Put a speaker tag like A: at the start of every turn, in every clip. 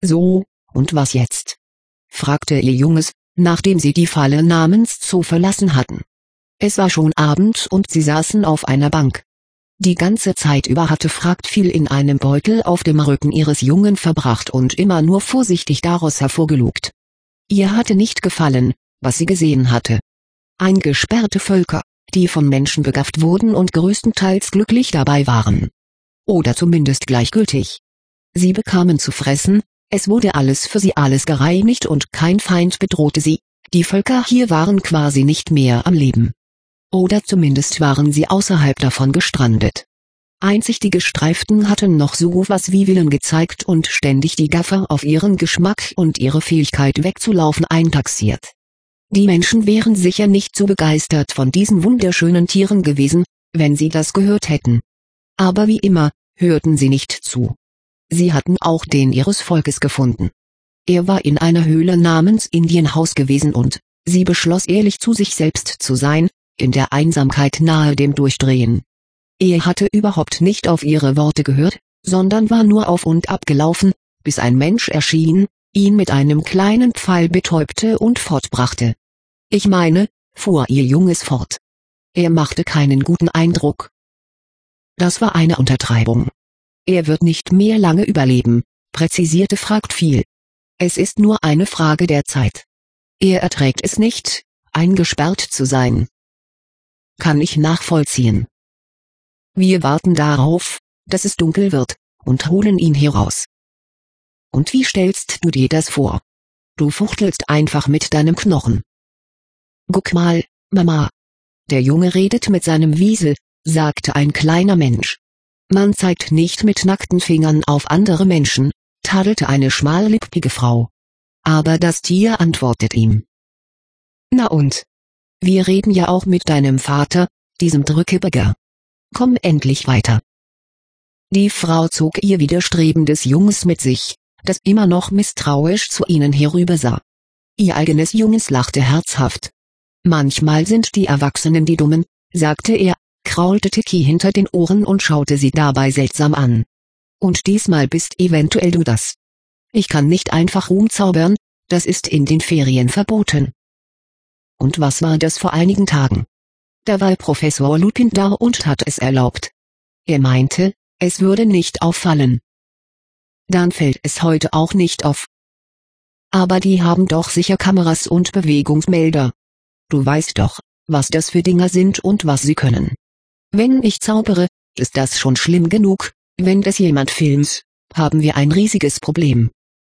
A: So, und was jetzt? Fragte ihr Junges, nachdem sie die Falle namens Zoo verlassen hatten. Es war schon Abend und sie saßen auf einer Bank. Die ganze Zeit über hatte Fragtviel in einem Beutel auf dem Rücken ihres Jungen verbracht und immer nur vorsichtig daraus hervorgelugt. Ihr hatte nicht gefallen, was sie gesehen hatte. Eingesperrte Völker, die von Menschen begafft wurden und größtenteils glücklich dabei waren. Oder zumindest gleichgültig. Sie bekamen zu fressen, es wurde alles für sie alles gereinigt und kein Feind bedrohte sie, die Völker hier waren quasi nicht mehr am Leben. Oder zumindest waren sie außerhalb davon gestrandet. Einzig die Gestreiften hatten noch so was wie Willen gezeigt und ständig die Gaffer auf ihren Geschmack und ihre Fähigkeit wegzulaufen eintaxiert. Die Menschen wären sicher nicht so begeistert von diesen wunderschönen Tieren gewesen, wenn sie das gehört hätten. Aber wie immer, hörten sie nicht zu. Sie hatten auch den ihres Volkes gefunden. Er war in einer Höhle namens Indienhaus gewesen und sie beschloss ehrlich zu sich selbst zu sein, in der Einsamkeit nahe dem Durchdrehen. Er hatte überhaupt nicht auf ihre Worte gehört, sondern war nur auf und ab gelaufen, bis ein Mensch erschien, ihn mit einem kleinen Pfeil betäubte und fortbrachte. Ich meine, fuhr ihr Junges fort. Er machte keinen guten Eindruck. Das war eine Untertreibung. Er wird nicht mehr lange überleben, präzisierte Fragtviel. Es ist nur eine Frage der Zeit. Er erträgt es nicht, eingesperrt zu sein. Kann ich nachvollziehen. Wir warten darauf, dass es dunkel wird, und holen ihn heraus. Und wie stellst du dir das vor? Du fuchtelst einfach mit deinem Knochen. Guck mal, Mama. Der Junge redet mit seinem Wiesel, sagte ein kleiner Mensch. Man zeigt nicht mit nackten Fingern auf andere Menschen, tadelte eine schmallippige Frau. Aber das Tier antwortet ihm. Na und? Wir reden ja auch mit deinem Vater, diesem Drückeberger. Komm endlich weiter. Die Frau zog ihr widerstrebendes Junges mit sich, das immer noch misstrauisch zu ihnen herübersah. Ihr eigenes Junges lachte herzhaft. Manchmal sind die Erwachsenen die Dummen, sagte er, kraulte Tiki hinter den Ohren und schaute sie dabei seltsam an. Und diesmal bist eventuell du das. Ich kann nicht einfach rumzaubern, das ist in den Ferien verboten. Und was war das vor einigen Tagen? Da war Professor Lupin da und hat es erlaubt. Er meinte, es würde nicht auffallen. Dann fällt es heute auch nicht auf. Aber die haben doch sicher Kameras und Bewegungsmelder. Du weißt doch, was das für Dinger sind und was sie können. Wenn ich zaubere, ist das schon schlimm genug, wenn das jemand filmt, haben wir ein riesiges Problem.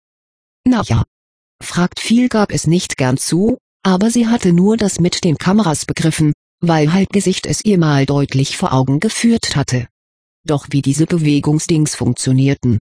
A: Na ja. Fragtviel gab es nicht gern zu, aber sie hatte nur das mit den Kameras begriffen, weil Halbgesicht es ihr mal deutlich vor Augen geführt hatte. Doch wie diese Bewegungsdings funktionierten.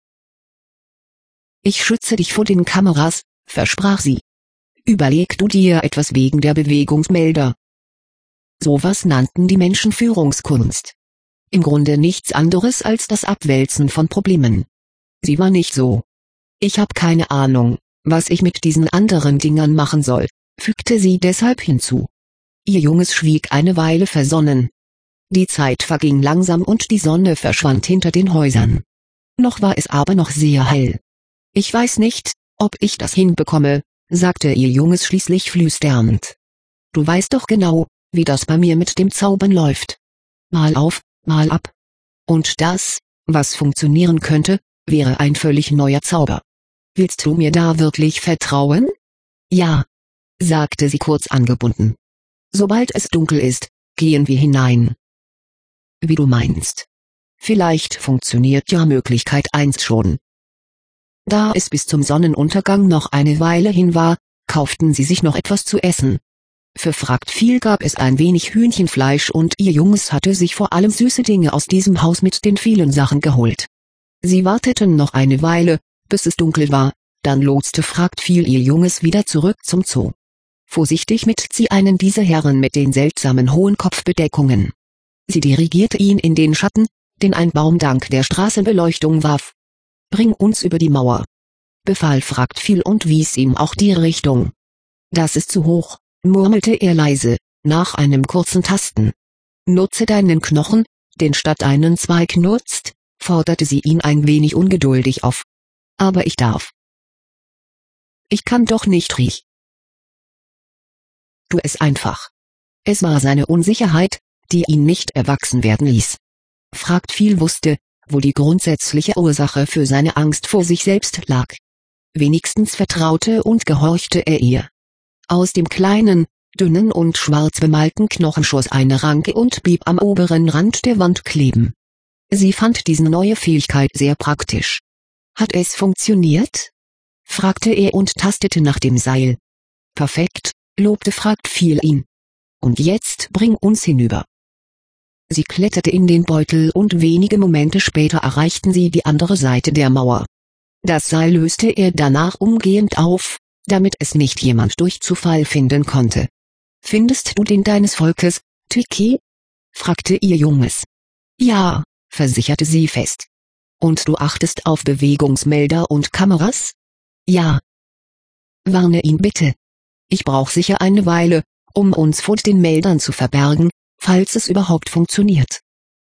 A: Ich schütze dich vor den Kameras, versprach sie. Überleg du dir etwas wegen der Bewegungsmelder. Sowas nannten die Menschen Führungskunst. Im Grunde nichts anderes als das Abwälzen von Problemen. Sie war nicht so. Ich hab keine Ahnung, was ich mit diesen anderen Dingern machen soll, fügte sie deshalb hinzu. Ihr Junges schwieg eine Weile versonnen. Die Zeit verging langsam und die Sonne verschwand hinter den Häusern. Noch war es aber noch sehr hell. Ich weiß nicht, ob ich das hinbekomme, sagte ihr Junges schließlich flüsternd. Du weißt doch genau, wie das bei mir mit dem Zaubern läuft. Mal auf, mal ab. Und das, was funktionieren könnte, wäre ein völlig neuer Zauber. Willst du mir da wirklich vertrauen? Ja, sagte sie kurz angebunden. Sobald es dunkel ist, gehen wir hinein. Wie du meinst. Vielleicht funktioniert ja Möglichkeit 1 schon. Da es bis zum Sonnenuntergang noch eine Weile hin war, kauften sie sich noch etwas zu essen. Für Fragtviel gab es ein wenig Hühnchenfleisch und ihr Junges hatte sich vor allem süße Dinge aus diesem Haus mit den vielen Sachen geholt. Sie warteten noch eine Weile, bis es dunkel war, dann lotste Fragtviel ihr Junges wieder zurück zum Zoo. Vorsichtig mit sie einen dieser Herren mit den seltsamen hohen Kopfbedeckungen. Sie dirigierte ihn in den Schatten, den ein Baum dank der Straßenbeleuchtung warf. Bring uns über die Mauer, befahl Fragtviel und wies ihm auch die Richtung. Das ist zu hoch, murmelte er leise, nach einem kurzen Tasten. Nutze deinen Knochen, den statt einen Zweig nutzt, forderte sie ihn ein wenig ungeduldig auf. Aber ich darf, Ich kann doch nicht riechen. Tu es einfach. Es war seine Unsicherheit, die ihn nicht erwachsen werden ließ. Fragt viel wusste, wo die grundsätzliche Ursache für seine Angst vor sich selbst lag. Wenigstens vertraute und gehorchte er ihr. Aus dem kleinen, dünnen und schwarz bemalten Knochen schoss eine Ranke und blieb am oberen Rand der Wand kleben. Sie fand diese neue Fähigkeit sehr praktisch. Hat es funktioniert? Fragte er und tastete nach dem Seil. Perfekt, lobte Fragt viel ihn. Und jetzt bring uns hinüber. Sie kletterte in den Beutel und wenige Momente später erreichten sie die andere Seite der Mauer. Das Seil löste er danach umgehend auf, damit es nicht jemand durch Zufall finden konnte. Findest du den deines Volkes, Twiki? Fragte ihr Junges. Ja, versicherte sie fest. Und du achtest auf Bewegungsmelder und Kameras? Ja. Warne ihn bitte. Ich brauche sicher eine Weile, um uns vor den Meldern zu verbergen, falls es überhaupt funktioniert.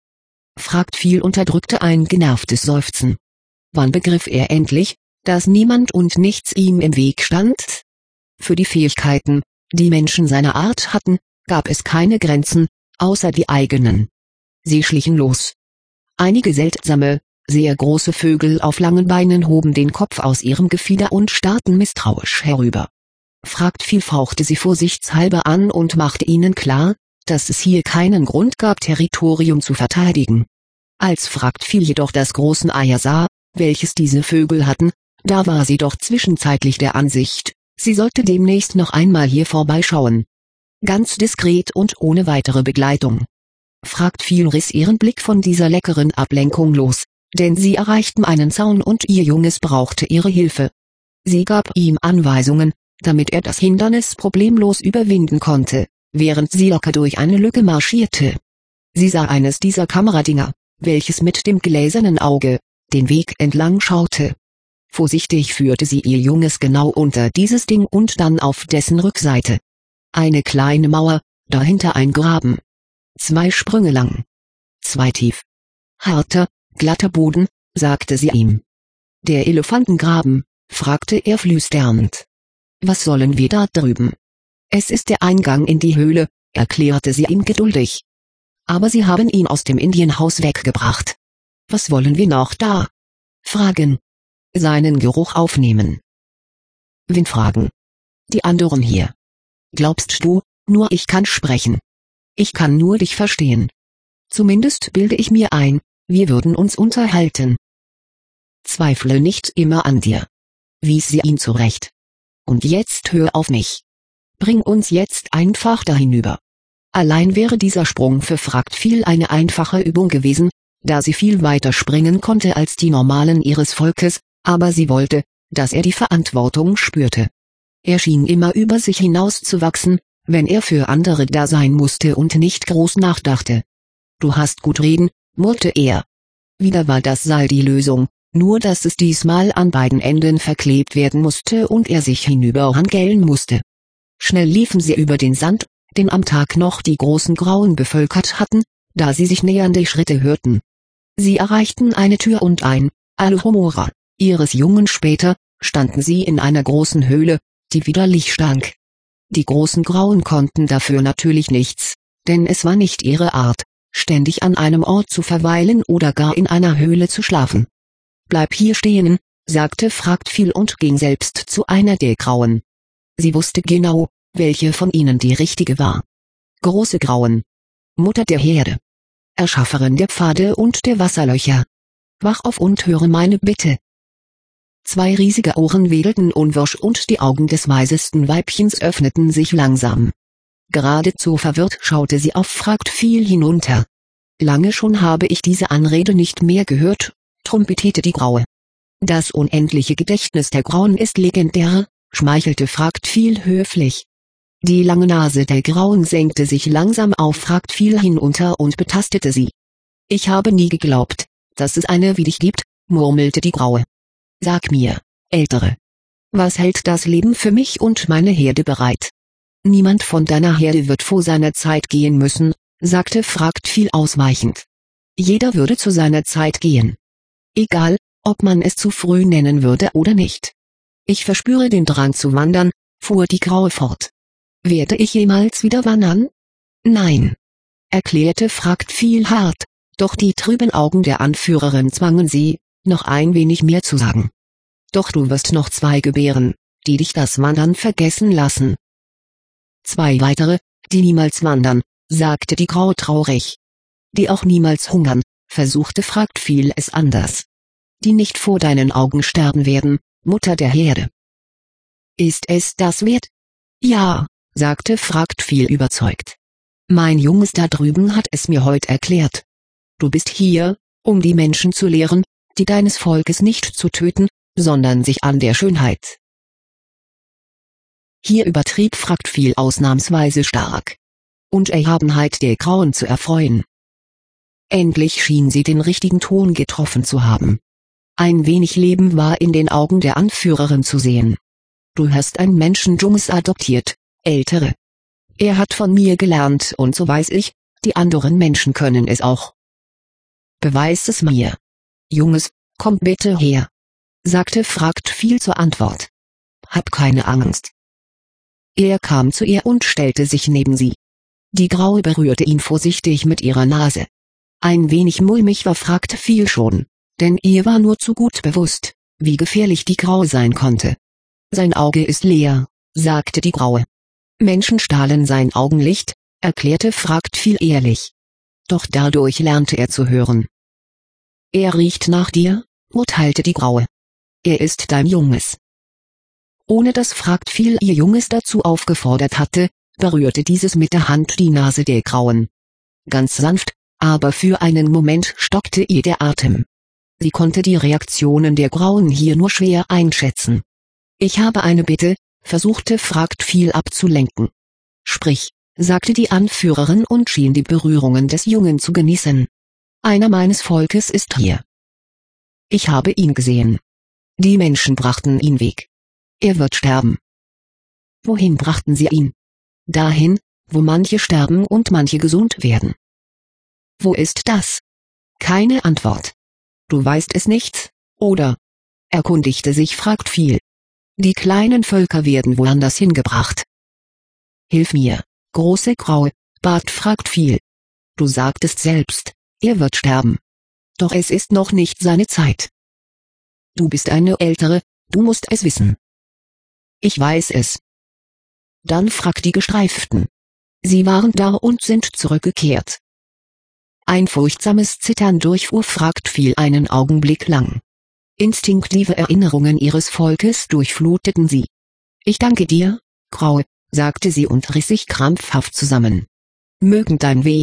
A: Fragt viel unterdrückte ein genervtes Seufzen. Wann begriff er endlich, dass niemand und nichts ihm im Weg stand? Für die Fähigkeiten, die Menschen seiner Art hatten, gab es keine Grenzen, außer die eigenen. Sie schlichen los. Einige seltsame, sehr große Vögel auf langen Beinen hoben den Kopf aus ihrem Gefieder und starrten misstrauisch herüber. Fragt viel fauchte sie vorsichtshalber an und machte ihnen klar, dass es hier keinen Grund gab, Territorium zu verteidigen. Als Fragt viel jedoch das große Eier sah, welches diese Vögel hatten, da war sie doch zwischenzeitlich der Ansicht, sie sollte demnächst noch einmal hier vorbeischauen. Ganz diskret und ohne weitere Begleitung. Fragt viel riss ihren Blick von dieser leckeren Ablenkung los, denn sie erreichten einen Zaun und ihr Junges brauchte ihre Hilfe. Sie gab ihm Anweisungen, damit er das Hindernis problemlos überwinden konnte, während sie locker durch eine Lücke marschierte. Sie sah eines dieser Kameradinger, welches mit dem gläsernen Auge den Weg entlang schaute. Vorsichtig führte sie ihr Junges genau unter dieses Ding und dann auf dessen Rückseite. Eine kleine Mauer, dahinter ein Graben. 2 Sprünge lang. 2 tief. Harter, glatter Boden, sagte sie ihm. Der Elefantengraben, fragte er flüsternd. Was sollen wir da drüben? Es ist der Eingang in die Höhle, erklärte sie ihm geduldig. Aber sie haben ihn aus dem Indienhaus weggebracht. Was wollen wir noch da? Fragen. Seinen Geruch aufnehmen. Wen fragen? Die anderen hier. Glaubst du, nur ich kann sprechen? Ich kann nur dich verstehen. Zumindest bilde ich mir ein, wir würden uns unterhalten. Zweifle nicht immer an dir. Wies sie ihn zurecht. Und jetzt hör auf mich. Bring uns jetzt einfach da hinüber. Allein wäre dieser Sprung für Fragt viel eine einfache Übung gewesen, da sie viel weiter springen konnte als die Normalen ihres Volkes, aber sie wollte, dass er die Verantwortung spürte. Er schien immer über sich hinaus zu wachsen, wenn er für andere da sein musste und nicht groß nachdachte. Du hast gut reden, murrte er. Wieder war das Seil die Lösung, nur dass es diesmal an beiden Enden verklebt werden musste und er sich hinüberhangeln musste. Schnell liefen sie über den Sand, den am Tag noch die großen Grauen bevölkert hatten, da sie sich nähernde Schritte hörten. Sie erreichten eine Tür und ein Alohomora ihres Jungen später, standen sie in einer großen Höhle, die widerlich stank. Die großen Grauen konnten dafür natürlich nichts, denn es war nicht ihre Art, ständig an einem Ort zu verweilen oder gar in einer Höhle zu schlafen. Bleib hier stehen, sagte Fragt viel und ging selbst zu einer der Grauen. Sie wusste genau, welche von ihnen die richtige war. Große Grauen. Mutter der Herde. Erschafferin der Pfade und der Wasserlöcher. Wach auf und höre meine Bitte. 2 riesige Ohren wedelten unwirsch und die Augen des weisesten Weibchens öffneten sich langsam. Geradezu verwirrt schaute sie auf Fragt viel hinunter. Lange schon habe ich diese Anrede nicht mehr gehört, trompetierte die Graue. Das unendliche Gedächtnis der Grauen ist legendär, schmeichelte Fragt viel höflich. Die lange Nase der Grauen senkte sich langsam auf Fragt viel hinunter und betastete sie. Ich habe nie geglaubt, dass es eine wie dich gibt, murmelte die Graue. Sag mir, Ältere. Was hält das Leben für mich und meine Herde bereit? Niemand von deiner Herde wird vor seiner Zeit gehen müssen, sagte Fragt viel ausweichend. Jeder würde zu seiner Zeit gehen. Egal, ob man es zu früh nennen würde oder nicht. Ich verspüre den Drang zu wandern, fuhr die Graue fort. Werde ich jemals wieder wandern? Nein, erklärte Fraktfil hart, doch die trüben Augen der Anführerin zwangen sie, noch ein wenig mehr zu sagen. Doch du wirst noch 2 gebären, die dich das Wandern vergessen lassen. 2 weitere, die niemals wandern, sagte die Graue traurig. Die auch niemals hungern, versuchte Fraktfil es anders. Die nicht vor deinen Augen sterben werden, Mutter der Herde. Ist es das wert? Ja, sagte Fraktfil überzeugt. Mein Junges da drüben hat es mir heute erklärt. Du bist hier, um die Menschen zu lehren, die deines Volkes nicht zu töten, sondern sich an der Schönheit. Hier übertrieb Fraktfil ausnahmsweise stark. Und Erhabenheit der Grauen zu erfreuen. Endlich schien sie den richtigen Ton getroffen zu haben. Ein wenig Leben war in den Augen der Anführerin zu sehen. Du hast ein Menschenjunges adoptiert, Ältere. Er hat von mir gelernt und so weiß ich, die anderen Menschen können es auch. Beweis es mir. Junges, komm bitte her, sagte Fraktfil zur Antwort. Hab keine Angst. Er kam zu ihr und stellte sich neben sie. Die Graue berührte ihn vorsichtig mit ihrer Nase. Ein wenig mulmig war Fraktfil schon, denn ihr war nur zu gut bewusst, wie gefährlich die Graue sein konnte. Sein Auge ist leer, sagte die Graue. Menschen stahlen sein Augenlicht, erklärte Fraktfil ehrlich. Doch dadurch lernte er zu hören. Er riecht nach dir, urteilte die Graue. Er ist dein Junges. Ohne dass Fraktfil ihr Junges dazu aufgefordert hatte, berührte dieses mit der Hand die Nase der Grauen. Ganz sanft, aber für einen Moment stockte ihr der Atem. Sie konnte die Reaktionen der Grauen hier nur schwer einschätzen. Ich habe eine Bitte, versuchte Fraktfil abzulenken. Sprich, sagte die Anführerin und schien die Berührungen des Jungen zu genießen. Einer meines Volkes ist hier. Ich habe ihn gesehen. Die Menschen brachten ihn weg. Er wird sterben. Wohin brachten sie ihn? Dahin, wo manche sterben und manche gesund werden. Wo ist das? Keine Antwort. Du weißt es nicht, oder? Erkundigte sich Fraktfil. Die kleinen Völker werden woanders hingebracht. Hilf mir, große Graue, bat Fraktfil. Du sagtest selbst, er wird sterben. Doch es ist noch nicht seine Zeit. Du bist eine Ältere, du musst es wissen. Ich weiß es. Dann frag die Gestreiften. Sie waren da und sind zurückgekehrt. Ein furchtsames Zittern durchfuhr Fraktfil einen Augenblick lang. Instinktive Erinnerungen ihres Volkes durchfluteten sie. Ich danke dir, Graue, sagte sie und riss sich krampfhaft zusammen. Mögen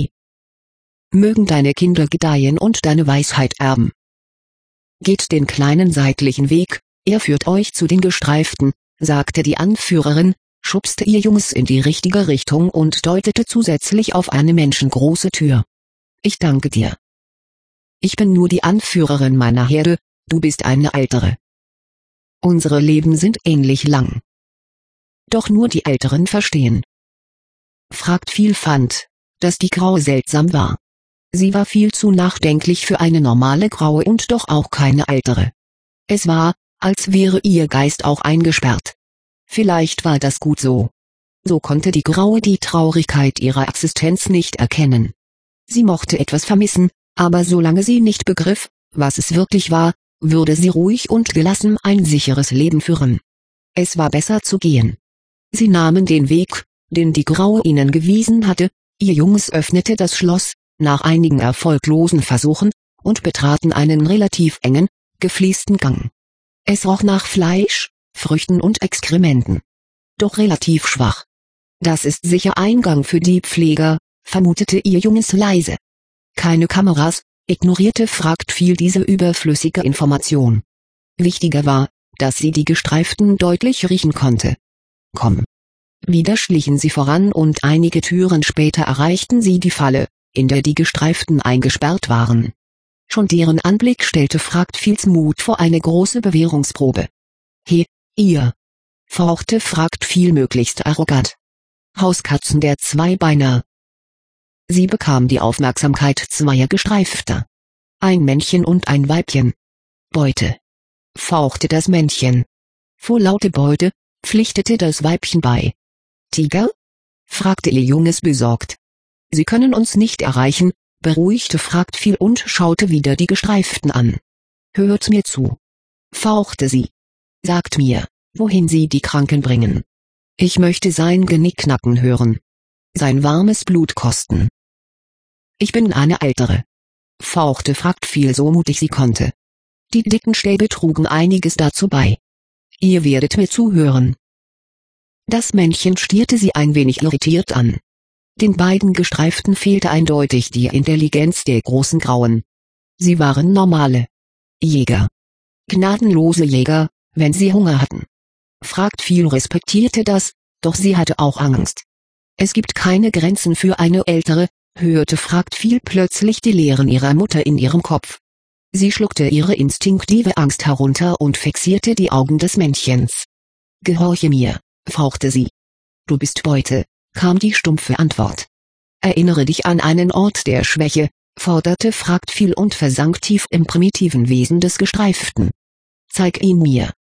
A: deine Kinder gedeihen und deine Weisheit erben. Geht den kleinen seitlichen Weg, er führt euch zu den Gestreiften, sagte die Anführerin, schubste ihr Junges in die richtige Richtung und deutete zusätzlich auf eine menschengroße Tür. Ich danke dir. Ich bin nur die Anführerin meiner Herde, du bist eine Ältere. Unsere Leben sind ähnlich lang. Doch nur die Älteren verstehen. Fraktfil fand, dass die Graue seltsam war. Sie war viel zu nachdenklich für eine normale Graue und doch auch keine Ältere. Es war, als wäre ihr Geist auch eingesperrt. Vielleicht war das gut so. So konnte die Graue die Traurigkeit ihrer Existenz nicht erkennen. Sie mochte etwas vermissen, aber solange sie nicht begriff, was es wirklich war, würde sie ruhig und gelassen ein sicheres Leben führen. Es war besser zu gehen. Sie nahmen den Weg, den die Graue ihnen gewiesen hatte, ihr Junges öffnete das Schloss, nach einigen erfolglosen Versuchen, und betraten einen relativ engen, gefliesten Gang. Es roch nach Fleisch, Früchten und Exkrementen. Doch relativ schwach. Das ist sicher Eingang für die Pfleger, vermutete ihr Junges leise. Keine Kameras, ignorierte Fraktfil diese überflüssige Information. Wichtiger war, dass sie die Gestreiften deutlich riechen konnte. Komm. Wieder schlichen sie voran und einige Türen später erreichten sie die Falle, in der die Gestreiften eingesperrt waren. Schon deren Anblick stellte Fraktfils Mut vor eine große Bewährungsprobe. He, ihr! Fauchte Fraktfil möglichst arrogant. Hauskatzen der Zweibeiner. Sie bekam die Aufmerksamkeit zweier Gestreifter. Ein Männchen und ein Weibchen. Beute. Fauchte das Männchen. Vor lauter Beute pflichtete das Weibchen bei. Tiger? Fragte ihr Junges besorgt. Sie können uns nicht erreichen, beruhigte fragt viel und schaute wieder die Gestreiften an. Hört mir zu, fauchte sie. Sagt mir, wohin Sie die Kranken bringen. Ich möchte sein Genick knacken hören. Sein warmes Blut kosten. Ich bin eine Ältere, fauchte fragt viel so mutig sie konnte. Die dicken Stäbe trugen einiges dazu bei. Ihr werdet mir zuhören. Das Männchen stierte sie ein wenig irritiert an. Den beiden Gestreiften fehlte eindeutig die Intelligenz der großen Grauen. Sie waren normale Jäger. Gnadenlose Jäger, wenn sie Hunger hatten. Fragt viel respektierte das, doch sie hatte auch Angst. Es gibt keine Grenzen für eine Ältere, hörte fragt viel plötzlich die Lehren ihrer Mutter in ihrem Kopf. Sie schluckte ihre instinktive Angst herunter und fixierte die Augen des Männchens. Gehorche mir, fauchte sie. Du bist Beute, kam die stumpfe Antwort. Erinnere dich an einen Ort der Schwäche, forderte fragt viel und versank tief im primitiven Wesen des Gestreiften. Zeig ihn mir,